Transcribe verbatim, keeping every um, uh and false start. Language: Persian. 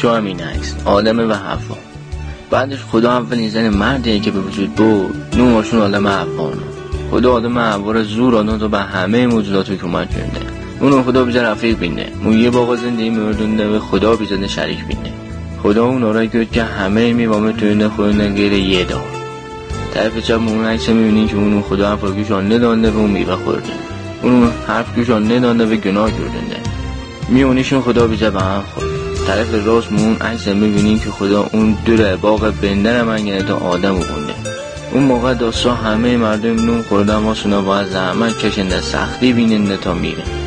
شو همین عکس آدم و حوا. بعدش خدا اولین زن مردیه که به وجود بود نوعشون آدم حوانا. خدا آدم حوا رو زور آدم تو به همه موجودات رو کمک کرده. اونو خدا بیزه رفیق بینه، اون یه باقا زندگی مردونده و خدا بیزه شریک بینه. خدا اون آرای کرد که همه میوامه توینده خودنده غیر یه دار. طرف چپ اون عکس میبینین که اونو خدا حرفاکیشان ندانده و اون میوه خورده، اونو حرفکیشان ندانده و گناه کردنده، میونیشون خدا بیزه به هم خورد. طرف راست اون عکس میبینین که خدا اون دور باغ بندر من گنه تا آدم بونده. اون موقع داستا همه مردم نون خوردن و سنا باید زحمت کشنده سختی بیننده تا میره.